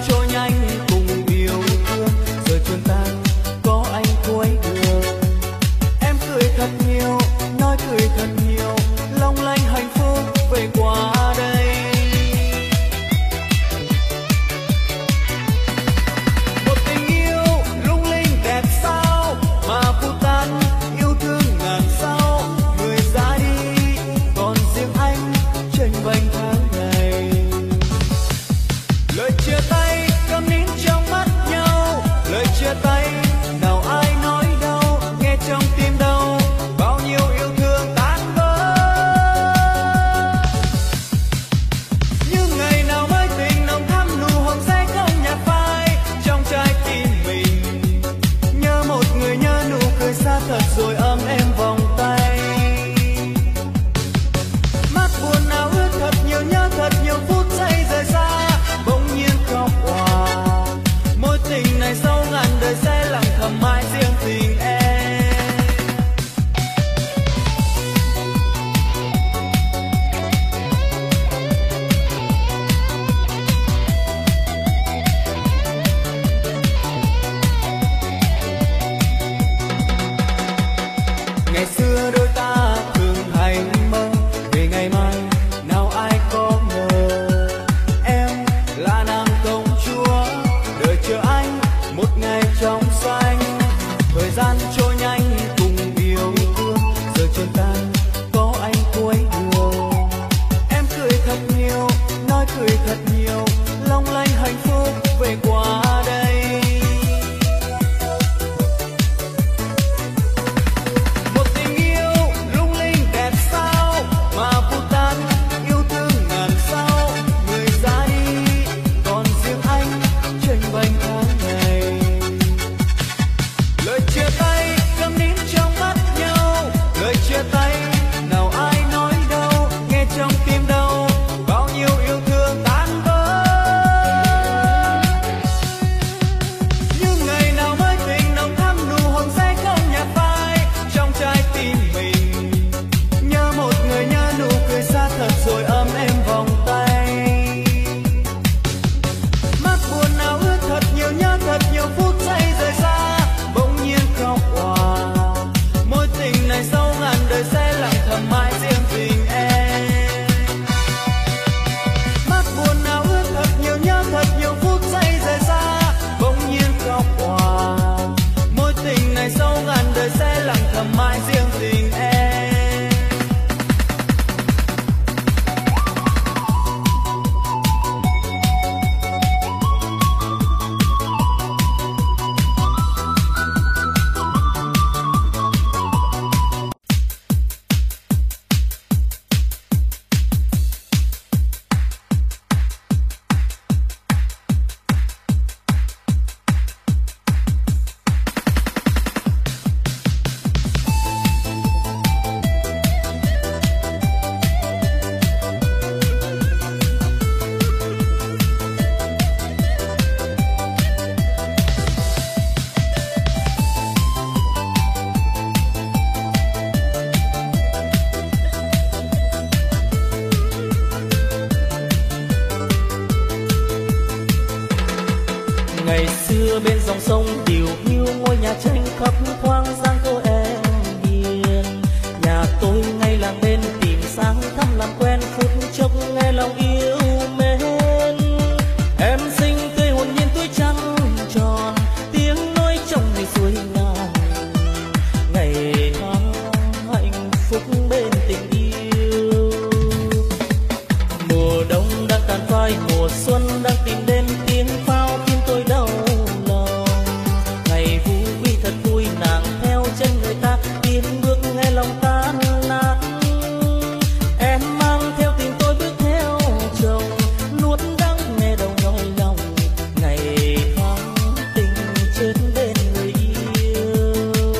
trôi nhanh cùng yêu thương, giờ chôn tan có anh cuối đường. Em cười thật nhiều, nói cười thật nhiều, long lanh hạnh phúc về qua đây. Một tình yêu lung linh đẹp sao mà phút tan, yêu thương ngàn sao người ra đi, còn riêng anh chênh vênh tháng ngày. Lời chia tay câm nín trong mắt nhau, lời chia tay nào ai nói đâu, nghe trong tim đâu bao nhiêu yêu thương tan vỡ. Nhưng ngày nào mới tình nồng thắm nụ hồng say không nhạt phai trong trái tim mình, nhớ một người nhớ nụ cười xa thật rồi ấm em vòng tay. Mắt buồn nào ướt thật nhiều, nhớ thật nhiều phút giây rời xa bỗng nhiên khóc hòa. Mối tình này sau ngàn đời sẽ lặng thầm mãi riêng tình em. Ngày xưa đôi ta thường hay mơ về ngày mai, nào ai có ngờ em là nàng công chúa đợi chờ anh một ngày trong xanh. Thời gian trôi nhanh cùng yêu thương, giờ chôn tan có anh cuối đường. Em cười thật nhiều, nói cười thật nhiều, long lanh hạnh phúc về qua đây. Một tình yêu lung linh đẹp sao mà phút tan, yêu thương ngàn sao người ra đi, còn riêng anh chênh vênh tháng ngày. Lời chia tay câm nín trong mắt nhau, lời chia tay nào ai nói đâu, nghe trong tim đâu bao nhiêu yêu thương tan vỡ. Nhưng ngày nào mới tình nồng thắm nụ hồng say không nhạt phai trong trái tim mình, nhớ một người nhớ nụ cười xa thật rồi ấm em vòng tay. Mắt buồn nào ướt thật nhiều, nhớ thật nhiều phút giây rời xa bỗng nhiên khóc hòa. Mối tình này sau ngàn đời sẽ lặng thầm mãi riêng tình em. Mắt buồn nào ướt thật nhiều, nhớ thật nhiều phút giây rời xa bỗng nhiên khóc hòa. Mối tình này sau ngàn đời sẽ lặng thầm mãi riêng tình em. Ngày xưa bên dòng sông điều hiu, ngôi nhà tranh khắp thoáng giang cô em hiền. Nhà tôi ngay làng bên tìm sang thăm làm quen, phút chốc nghe lòng yêu mến. Em xinh tươi hồn nhiên tuổi trăng tròn, tiếng nói trong ngày xuôi ngàn. Ngày tháng hạnh phúc bên tình yêu. Mùa đông đang tàn phai, mùa xuân đang tìm đến, tiếng pháo khiến tôi đau lòng. Ngày vui thật vui, nàng theo chân người ta, tiến bước nghe lòng tan nát. Em mang theo tình tôi bước theo chồng, nuốt đắng nghe đầu nhói lòng. Ngày tháng tình chết bên người yêu.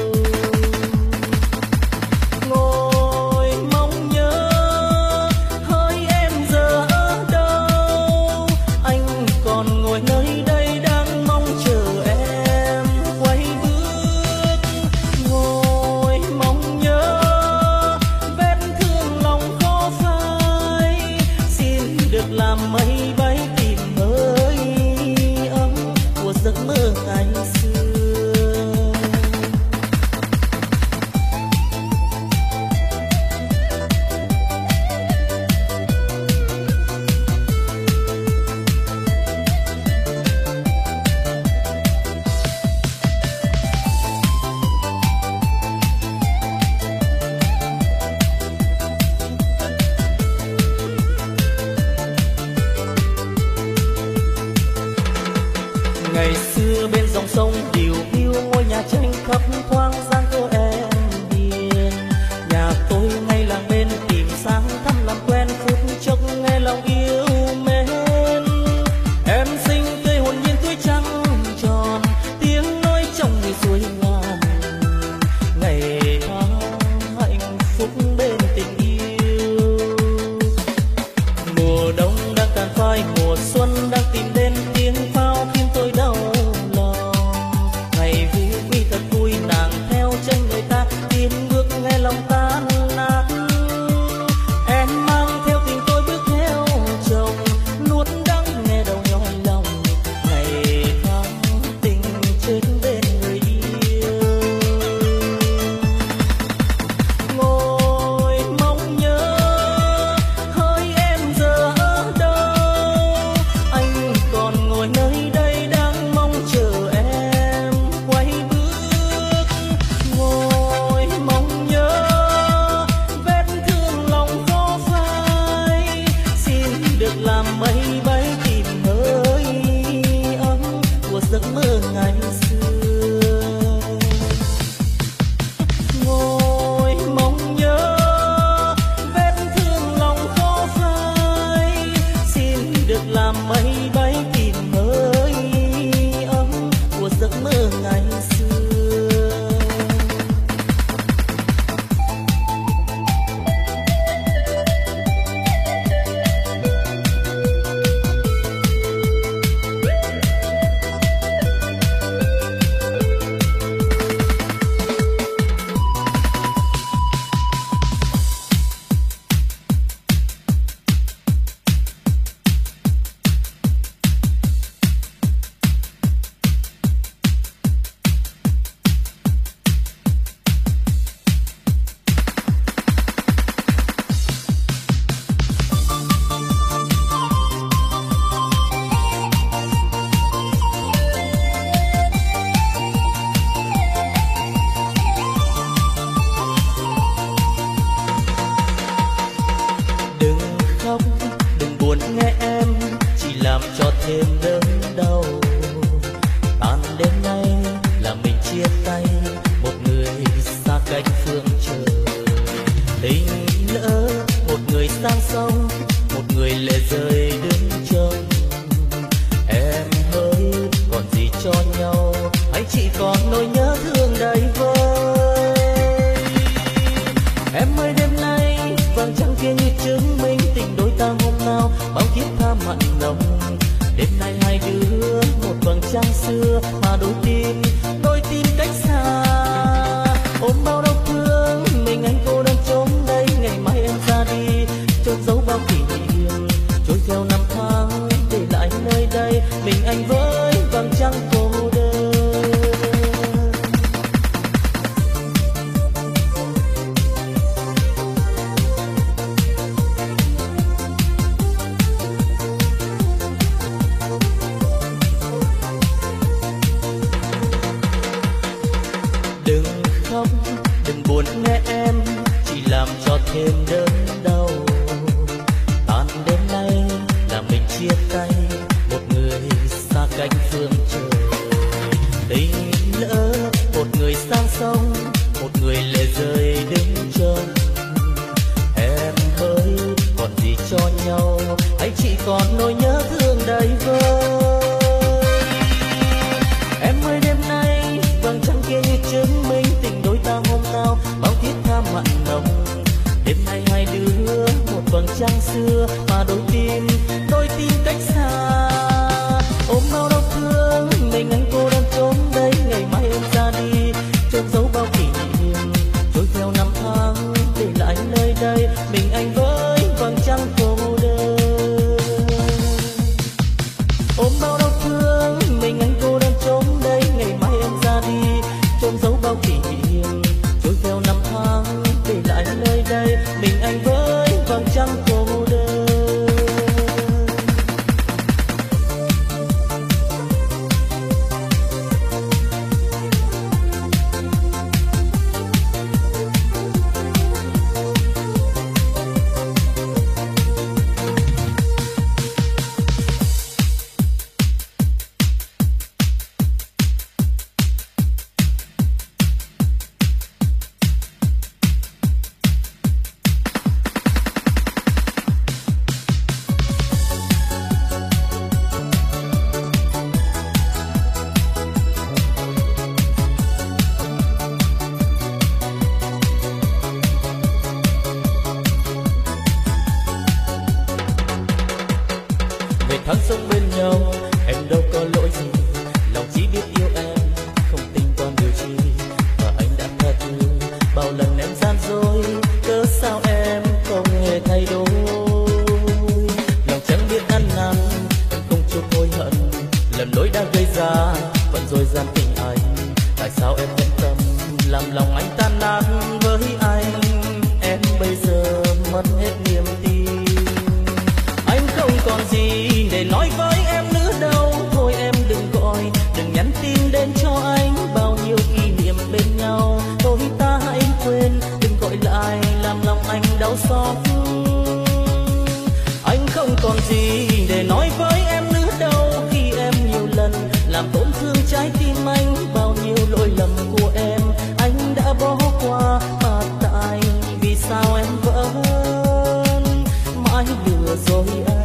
Ngồi mong nhớ hỡi em giờ ở đâu, anh còn ngồi nơi đây đang mong chờ em quay bước. Ngồi mong nhớ vết thương lòng khó phai, xin được làm mây bay tìm hơi Ngày xưa bên dòng sông điều hiu, ngôi nhà tranh khắp thoáng giang cô em hiền. Nhà tôi ngay làng bên tìm sáng thăm làm quen, phút chốc nghe lòng yêu mến. Em xinh tươi hồn nhiên tuổi trăng tròn, tiếng nói trong người suối ngàn. Ngày tháng hạnh phúc bên tình yêu. Mùa đông đang tàn phai, mùa xuân đang tìm đến, tiếng pháo khiến tôi đau lòng. Ngày vui thật vui, nàng theo chân người ta tiến bước nghe lòng tan nát. Em mang theo tình tôi bước theo chồng, nuốt đắng nghe đầu nhói lòng. Ngày tháng tình chết bên người yêu. Ngồi mong nhớ hỡi em giờ ở đâu, anh còn ngồi nơi đây đang mong chờ em quay bước. Ngồi mong nhớ vết thương lòng khó phai, xin được làm mây bay tìm hơi ấm của giấc mơ ngày xưa. Ngồi mong nhớ vết thương lòng khó phai, xin được làm mây bay tìm hơi ấm của giấc mơ ngày xưa. Đừng khóc, đừng buồn nghe em, chỉ làm cho thêm đớn đau. Tan đêm nay là mình chia tay, một người xa cách phương trời. Tình lỡ một người sang sông, một người lệ rơi đứng trông. Em ơi còn gì cho nhau, hay chỉ còn nỗi nhớ thương đầy vơi. Em ơi đêm nay vầng trăng kia như chứng minh tình đôi ta hôm nào bao kiếp tha mặn nồng. Đêm nay hai đứa một vầng trăng xưa mà đôi tim cách xa. Ôm bao đau thương mình anh cô đơn trốn đây, ngày mai em ra đi chôn giấu bao kỷ niệm. Trôi theo năm tháng để lại nơi đây mình anh với vầng trăng cô đơn. Đừng khóc, đừng buồn nghe em, chỉ làm cho thêm đớn đau. Tan đêm nay là mình chia tay, một người xa cách phương trời. Tình lỡ một người sang sông, một người lệ rơi đứng trông. Em ơi còn gì cho nhau, hay chỉ còn nỗi nhớ thương đầy vơi. Em ơi đêm nay vầng trăng kia như chứng minh tình đôi ta hôm nào bao kiếp tha mặn nồng. Đêm nay hai đứa một vầng trăng xưa mà đôi tim cách xa. Ôm bao đau thương mình anh cô đơn trốn đây, ngày mai em ra đi chôn giấu bao gây ra bận rồi gian tình anh. Tại sao em vẫn tâm làm lòng anh tan nát với anh? Em bây giờ mất hết niềm tin, anh không còn gì để nói với em nữa đâu. Thôi em đừng gọi, đừng nhắn tin đến cho anh, bao nhiêu kỷ niệm bên nhau. Thôi ta hãy quên, đừng gọi lại làm lòng anh đau xót. Anh không còn gì để nói với em nữa đâu, khi em nhiều lần làm tổn thương trái tim anh. Bao nhiêu lỗi lầm của em anh đã bỏ qua, mà tại vì sao em vẫn mãi lừa dối anh.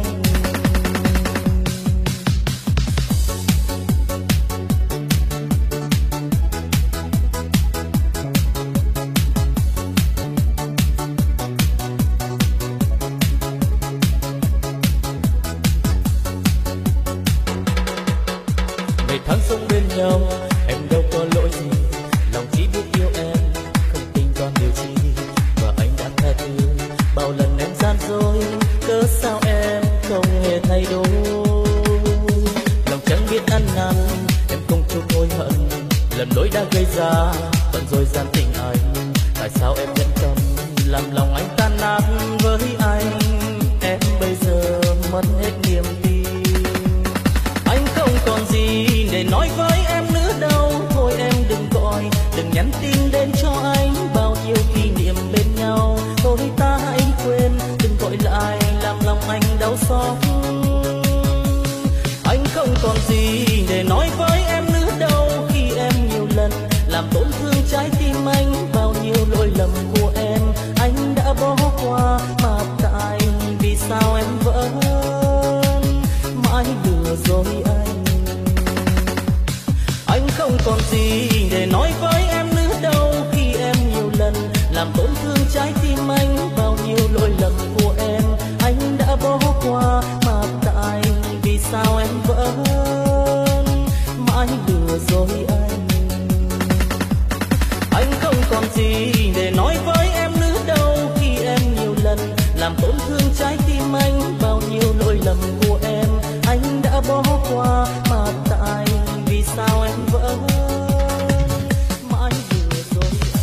Tháng sống bên nhau em đâu có lỗi gì, lòng chỉ biết yêu em không tính toán điều chi. Và anh đã tha thứ bao lần em gian dối, cớ sao em không hề thay đổi. Lòng chẳng biết ăn năn, em không chút hối hận lầm lỗi đã gây ra bận rồi gian tình anh. Tại sao em nhận tâm làm lòng anh tan nát với anh? Em bây giờ mất hết niềm tin, anh không còn gì để nói với em nữa đâu. Thôi em đừng gọi, đừng nhắn tin đến cho anh, bao nhiêu kỷ niệm bên nhau. Thôi ta hãy quên, đừng gọi lại làm lòng anh đau xót. Anh không còn gì để nói với em nữa đâu, khi em nhiều lần làm tổn thương trái tim anh. Bao nhiêu lỗi lầm của em anh đã bỏ qua, mà tại vì sao em vẫn mãi lừa dối anh. Anh không còn gì để nói với em nữa đâu, khi em nhiều lần làm tổn thương trái tim anh. Bao nhiêu lỗi lầm của em anh đã bỏ qua, mà tại vì sao em vẫn mãi lừa dối anh. Anh không còn gì để nói với em nữa đâu, khi em nhiều lần làm tổn thương trái tim anh. Bao nhiêu lỗi lầm của em anh đã bỏ qua, mà tại vì sao em vẫn mãi lừa dối anh.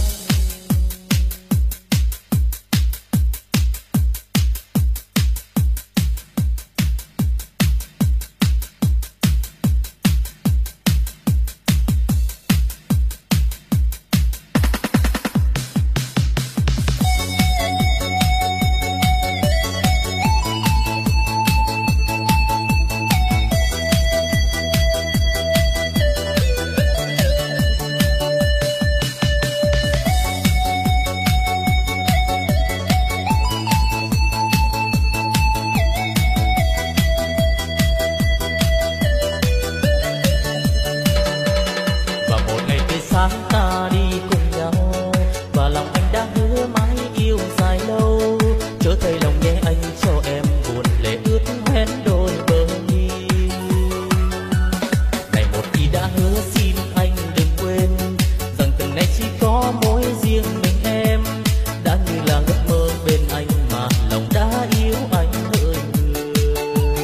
Ta đi cùng nhau và lòng anh đã hứa mãi yêu dài lâu. Chớ thấy lòng nhé anh cho em buồn lệ ướt hoen đôi bờ mi. Này một khi đã hứa xin anh đừng quên rằng từng ngày chỉ có mỗi riêng mình em. Đã như là giấc mơ bên anh mà lòng đã yêu anh hơi người.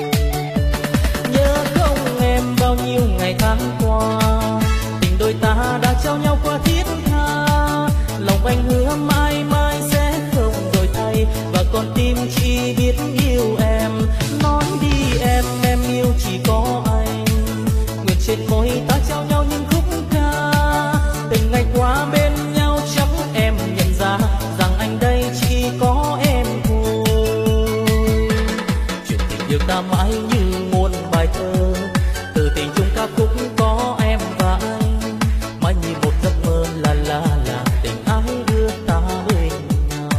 Nhớ không em bao nhiêu ngày tháng qua, tình đôi ta đã trao nhau qua thiết tha. Lòng anh hứa mãi mãi sẽ không đổi thay, và con tim chỉ biết yêu em. Nói đi em yêu chỉ có anh. Nguyện trên môi ta trao nhau những khúc ca. Từng ngày qua bên nhau chắc em nhận ra rằng anh đây chỉ có em thôi. Chuyện tình yêu ta mãi như muôn bài thơ, từ tình chung ca khúc có em và anh. Mãi như một giấc mơ là tình ai đưa ta bên nhau.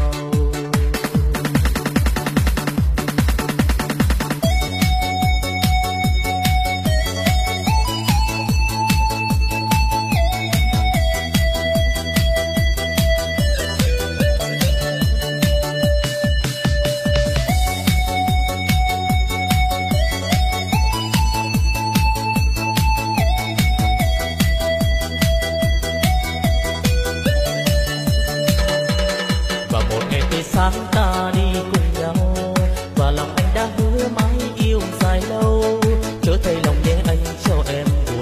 Sáng ta đi cùng nhau và lòng anh đã hứa mãi yêu dài lâu. Chớ thấy lòng nhé anh cho em buồn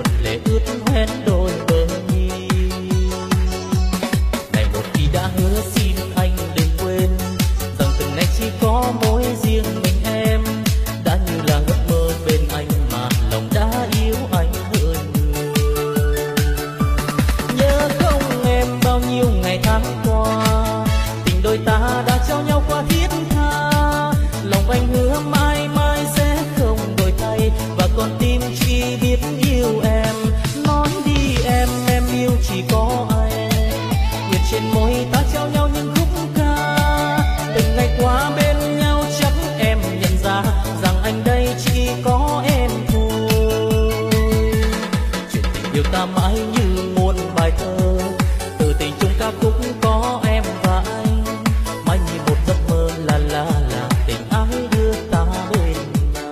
yêu em. Nói đi em yêu chỉ có anh. Nguyệt trên môi ta trao nhau những khúc ca. Từng ngày qua bên nhau chắc em nhận ra rằng anh đây chỉ có em thôi. Chuyện tình yêu ta mãi như muôn bài thơ, từ tình chung ca khúc có em và anh. Mãi như một giấc mơ là tình ái đưa ta bên nhau.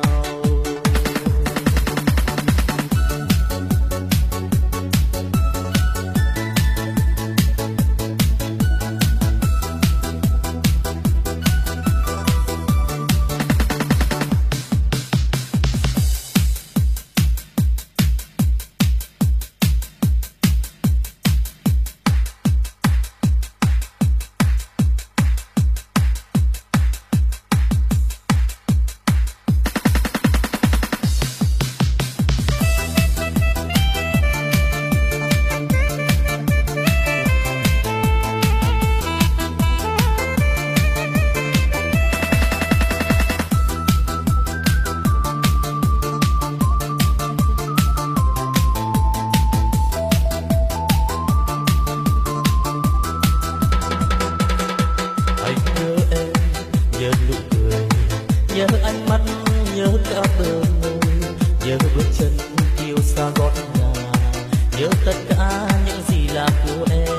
Nhớ ánh mắt, nhớ cả bờ môi, nhớ bước chân yêu xa gót nhà, nhớ tất cả những gì là của em.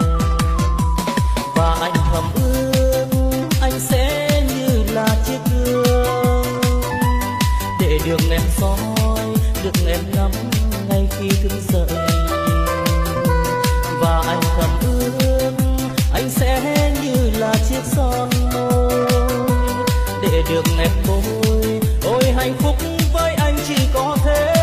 Và anh thầm ước anh sẽ như là chiếc gương để được em soi, được em ngắm ngay khi thức dậy. Và anh thầm ước anh sẽ như là chiếc son môi để được em môi. Ôi hạnh phúc với anh chỉ có thế.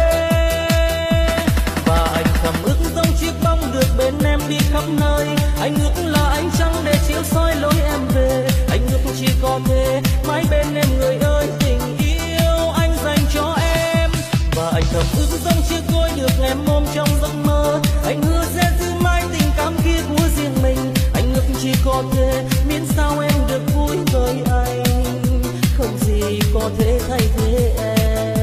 Và anh thầm ước giống chiếc bóng được bên em đi khắp nơi. Anh ước là ánh trăng để chiếu soi lối em về. Anh ước chỉ có thế mãi bên em người ơi. Tình yêu anh dành cho em. Và anh thầm ước giống chiếc gối được em ôm trong giấc mơ. Anh hứa sẽ giữ mãi tình cảm kia của riêng mình. Anh ước chỉ có thế miễn sao em được vui với anh, không gì có thể thay thế em.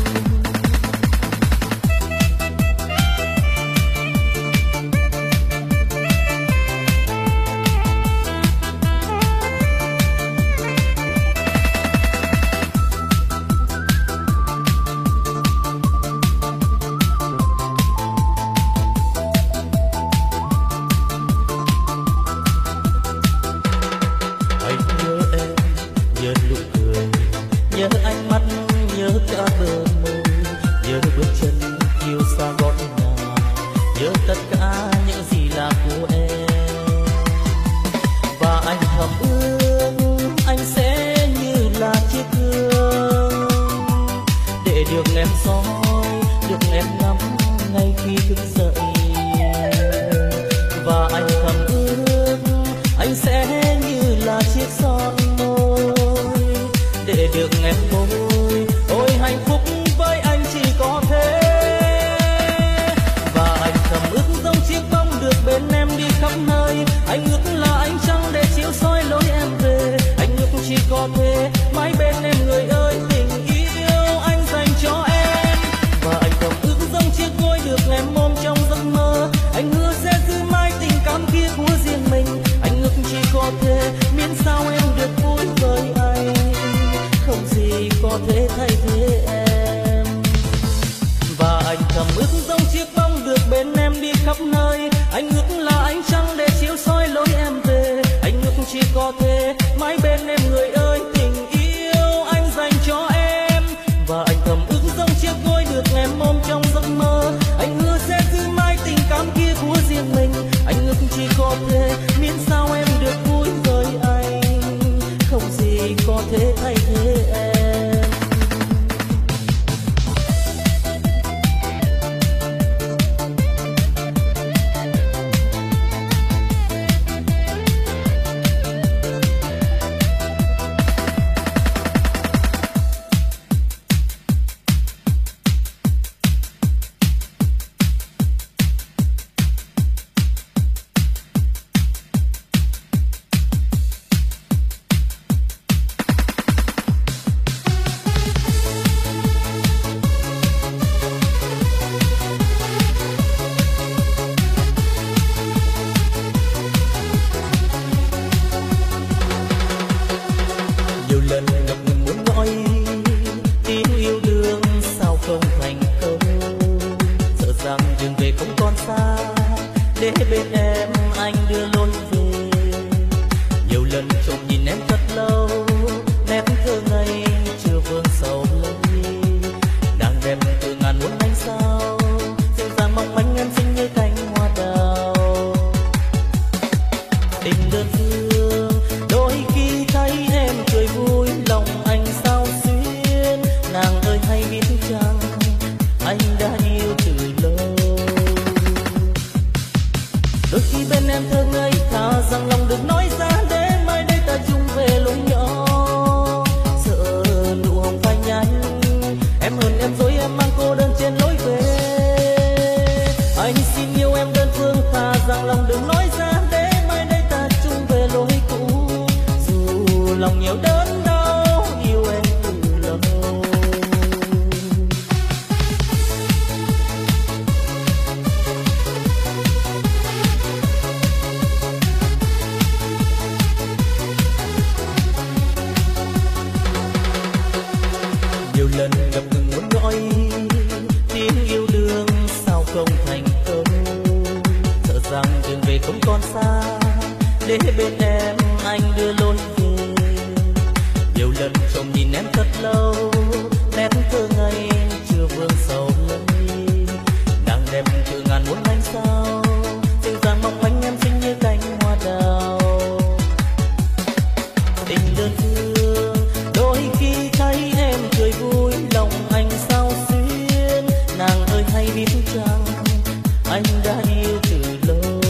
Nhớ ánh mắt, nhớ cả bờ môi, nhớ bước chân yêu xa gót nhà, nhớ tất cả những gì là của em. Và anh thầm ước anh sẽ như là chiếc gương để được em soi, được em ngắm ngay khi thức dậy. Và anh thầm ước anh sẽ như là chiếc son môi để được em môi. Ôi hạnh phúc với anh chỉ có thế. Và anh thầm ước giống chiếc bóng được bên em đi khắp nơi. Anh ước là ánh trăng để chiếu soi lối em về. Anh ước chỉ có thế mãi bên em người ơi. Tình yêu anh dành cho em. Và anh thầm ước giống chiếc gối được em ôm trong giấc mơ. Anh hứa sẽ giữ mãi tình cảm kia của riêng mình. Anh ước chỉ có thế miễn sao em được vui với anh, không gì có thể thay thế em. Và anh thầm ước giống chiếc bóng được bên em đi khắp nơi. Anh ước là ánh trăng để chiếu soi lối em về. Anh ước chỉ có thế mãi bên em người ơi. Tình yêu anh dành cho em. Và anh thầm ước giống chiếc gối được em ôm trong giấc mơ. Anh hứa sẽ giữ mãi tình cảm kia của riêng mình. Anh ước chỉ có thế miễn sao em được vui với anh, không gì có thể thay thế em. về không còn xa, để bên em anh đưa lối về. Nhiều lần trộm nhìn em thật lâu, nét thơ ngây chưa vương sầu lấy. Nàng đẹp từ ngàn muôn ánh sao, dịu dàng mong manh em xinh như cánh hoa đào. Tình đơn phương đôi khi thấy em cười vui, lòng anh sao xuyên. Nàng ơi hay biết chăng anh đã yêu từ lâu. Đôi khi bên em thơ ngây thà rằng lòng đừng nói ra, để mai đây ta chung về lối nhỏ. Sợ nụ hồng phai nhanh, em hơn em dối em mang cô đơn trên lối về. Anh xin yêu em đơn phương, thà rằng lòng đừng nói ra, để mai đây ta chung về lối cũ. Dù lòng nhiều đớn đau, yêu em từ lâu. Nhiều lần ngập ngừng muốn gọi tiếng yêu đương, sao không thành công. Sợ rằng đường về không còn xa, để bên em anh đưa lối về. Nhiều lần trông nhìn em thật lâu, nét thơ ngây chưa vương sầu lấy. Nàng đẹp từ ngàn muôn ánh sao, dịu dàng mong manh em xinh như cánh hoa đào. Tình đơn phương đôi khi thấy em cười vui, lòng anh sao xuyên. Nàng ơi hay biết chăng anh đã yêu từ lâu.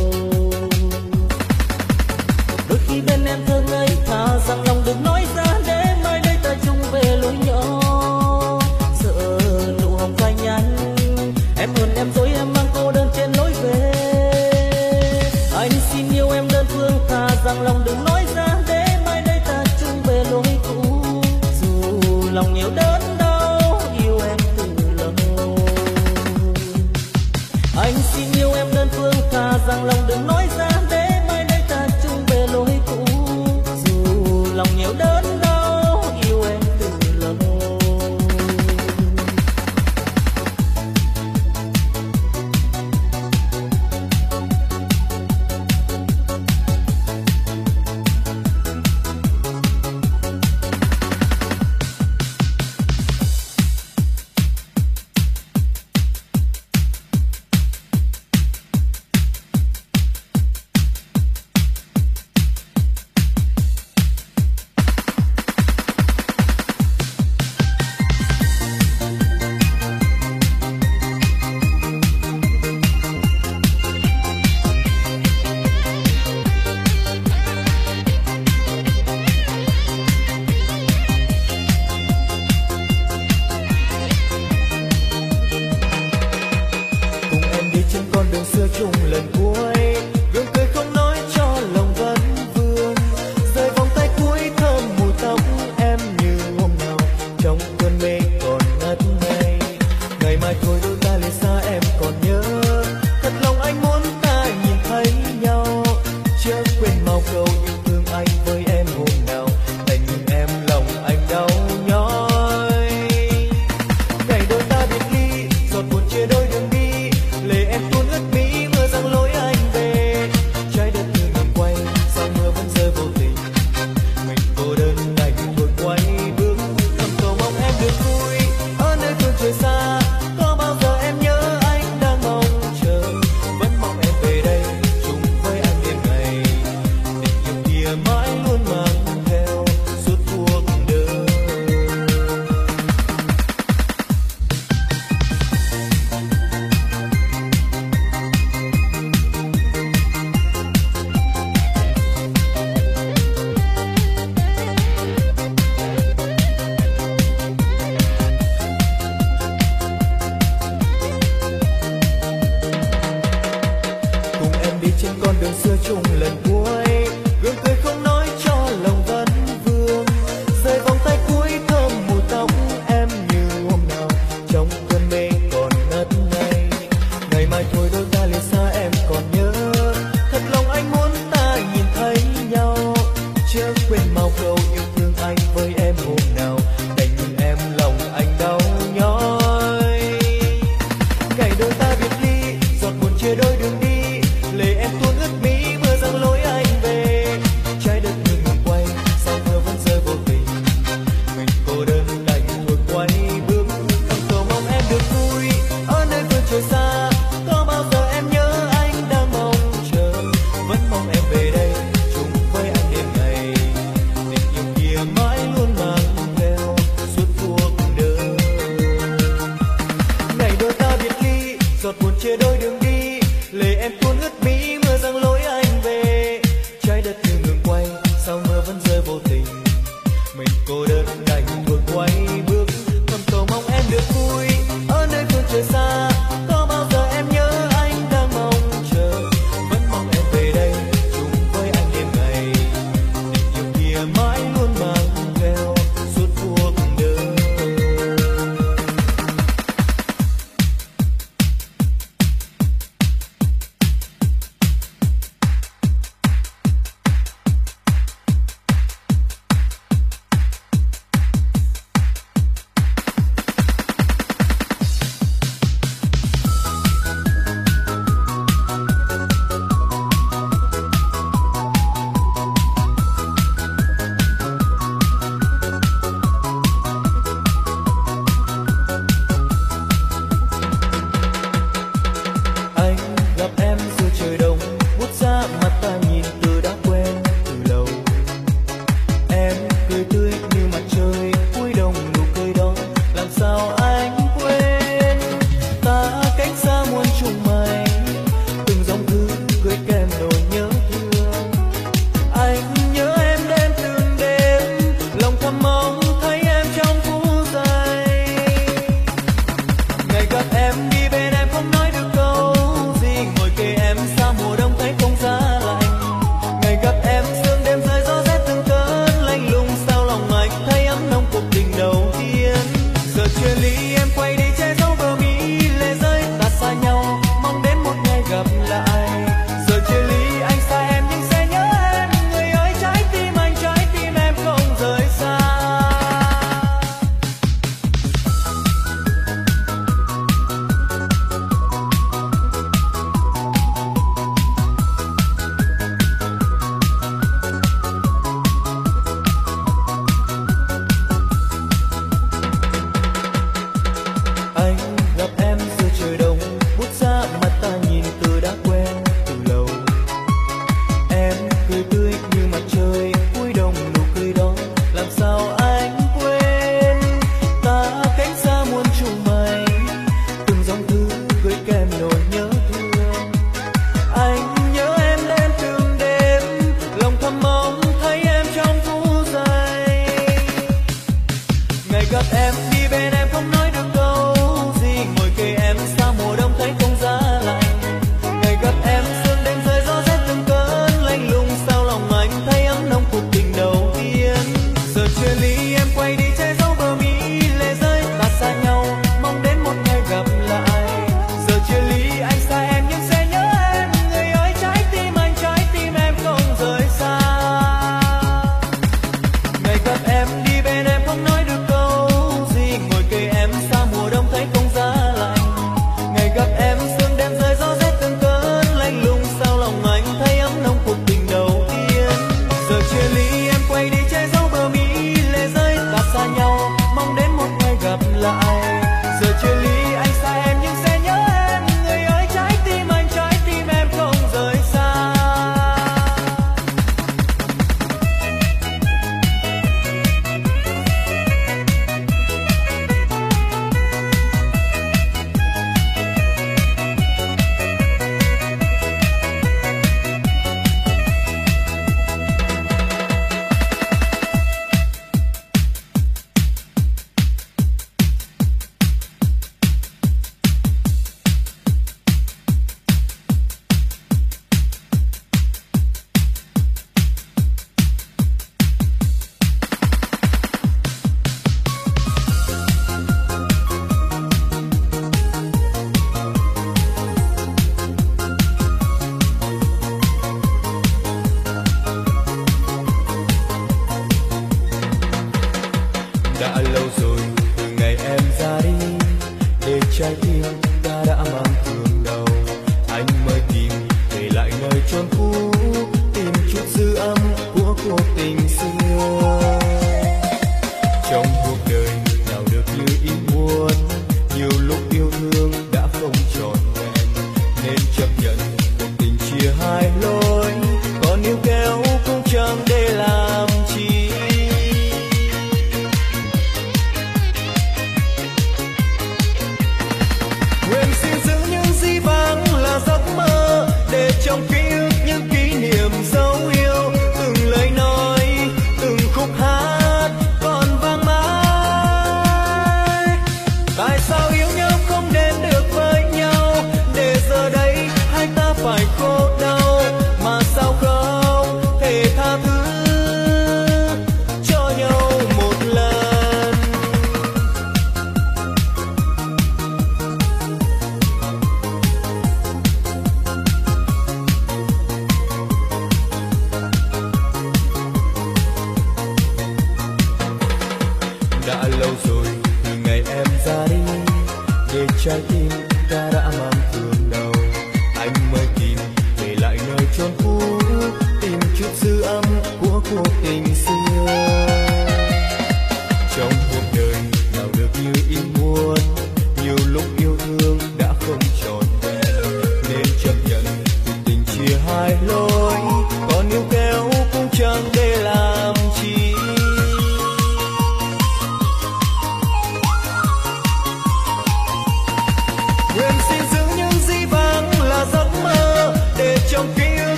Đôi khi bên em thơ ngây thà rằng lòng đừng nói ra, để mai đây ta chung về lối nhỏ. Sợ nụ hồng phai nhanh, em hơn em dối em mang cô đơn trên lối về. Anh xin yêu em đơn phương, thà rằng lòng đừng nói ra, để mai đây ta chung về lối cũ. Dù lòng nhiều đớn đau, yêu em từ lâu. Anh xin yêu em đơn phương, thà rằng lòng đừng nói ra, để mai đây ta chung về lối cũ. Dù lòng nhiều đớn đau, yêu em từ lâu. Giọt buồn chia đôi đường đi, lệ em tuôn ướt mi mưa giăng lối anh. bút ra mặt ta nhìn từ đã quen từ lâu. Em cười tươi như mặt trời cuối đông, nụ cười đó làm sao anh quên. Ta cách xa muôn trùng mây, từng dòng thư gửi kèm nỗi nhớ thương. Anh nhớ em đến từng đêm, lòng thầm mong thấy em trong phút giây. Ngày gặp em đi bên em không nói được câu gì, ngồi kề em xa mùa đông thấy không gian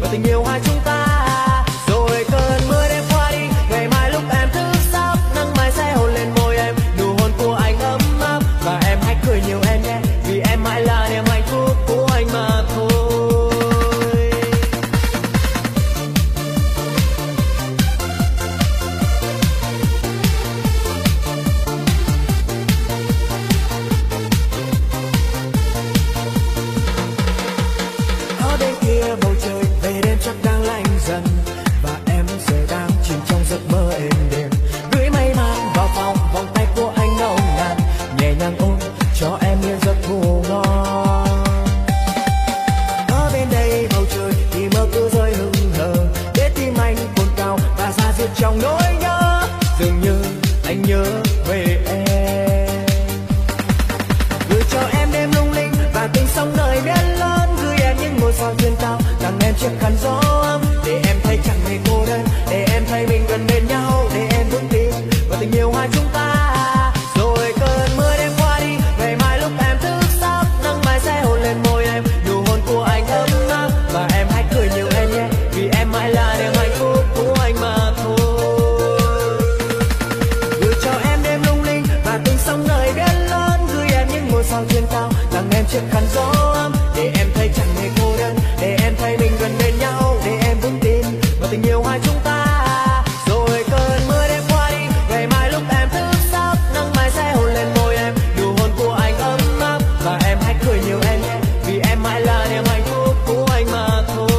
và tình yêu hai chúng ta. Rồi cơn mưa đêm qua đi, ngày mai lúc em thức giấc, nắng mai sẽ hôn lên môi em, nụ hôn của anh ấm áp. Và em hãy cười nhiều em nhé, vì em mãi là niềm hạnh phúc của anh mà thôi. Ở bên kia bầu trời về đêm chắc đang lạnh dần, và em giờ đang chìm trong giấc mơ êm đềm. Gửi mây man vào phòng, vòng tay của anh nồng nàn, nhẹ nhàng ôm cho em yên giấc ngủ ngon. Ở bên đây bầu trời thì mơ cứ rơi hững hờ, để tim anh cồn cào và ra diết trong nỗi nhớ. Dường như anh nhớ về em, gửi cho em đêm lung linh và tình sóng nơi biển lớn. Gửi em những ngôi sao trên cao, tặng em chiếc khăn gió ấm, để em thấy chẳng hề cô đơn, để em thấy mình gần bên nhau, để em vững tin vào tình yêu hai chúng ta. Rồi cơn mưa đêm qua đi, ngày mai lúc em thức giấc, nắng mai sẽ hôn lên môi em, nụ hôn của anh ấm áp. Và em hãy cười nhiều em nhé, vì em mãi là niềm hạnh phúc của anh mà thôi. Gửi cho em đêm lung linh và tình sóng nơi biển lớn. Gửi em những ngôi sao trên cao, tặng em chiếc khăn gió ấm, để em thấy chẳng hề cô đơn, để em thấy mình gần bên nhau, để em vững tin vào tình yêu hai chúng ta. Rồi cơn mưa đêm qua đi, ngày mai lúc em thức giấc, nắng mai sẽ hôn lên môi em, nụ hôn của anh ấm áp. Và em hãy cười nhiều em nhé, vì em mãi là niềm hạnh phúc của anh mà thôi.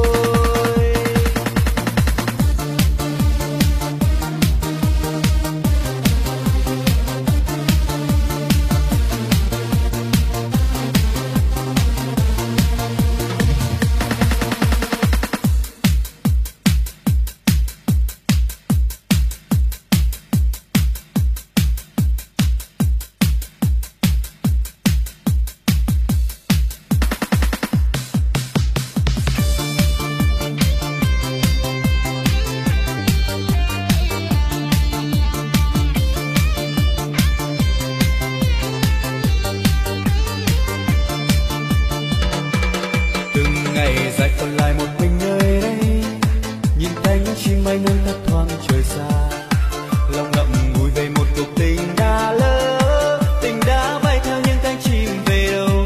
Từng ngày dài còn lại một mình nơi đây, nhìn cánh chim bay ngân thấp thoáng trời xa, lòng ngậm ngùi về một cuộc tình đã lỡ, tình đã bay theo những cánh chim về đâu.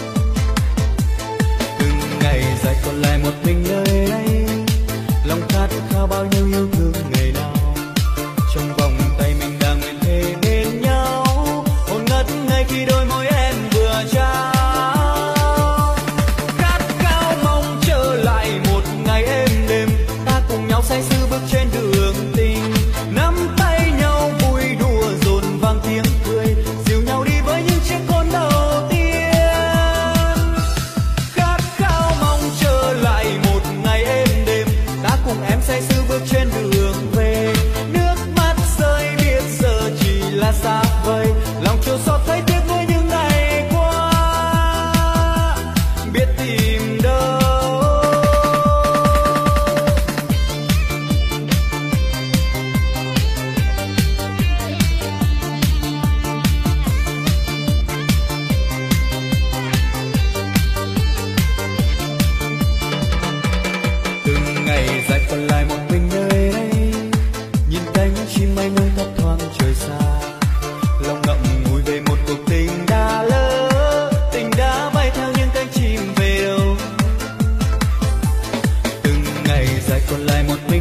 Từng ngày dài còn lại một mình nơi đây, lòng khát khao bao nhiêu yêu thương ngày nào, trong vòng tay mình đang nguyện thề bên nhau, hồn ngất ngay khi đôi môi em vừa trao. Say sưa bước trên đường tình, nắm tay nhau vui đùa dồn vang tiếng cười, dìu nhau đi với những chiếc hôn đầu tiên. Khát khao mong trở lại một ngày êm đềm, ta cùng em say sưa bước trên đường về. Nước mắt rơi biết giờ chỉ là xa vời, lòng chua xót thấy tiếc nuối những ngày qua, biết tìm đâu. Ngày dài còn lại một mình nơi đây, nhìn cánh chim bay ngân thấp thoáng trời xa, lòng ngậm ngùi về một cuộc tình đã lỡ, tình đã bay theo những cánh chim về đâu. Từng ngày dài còn lại một mình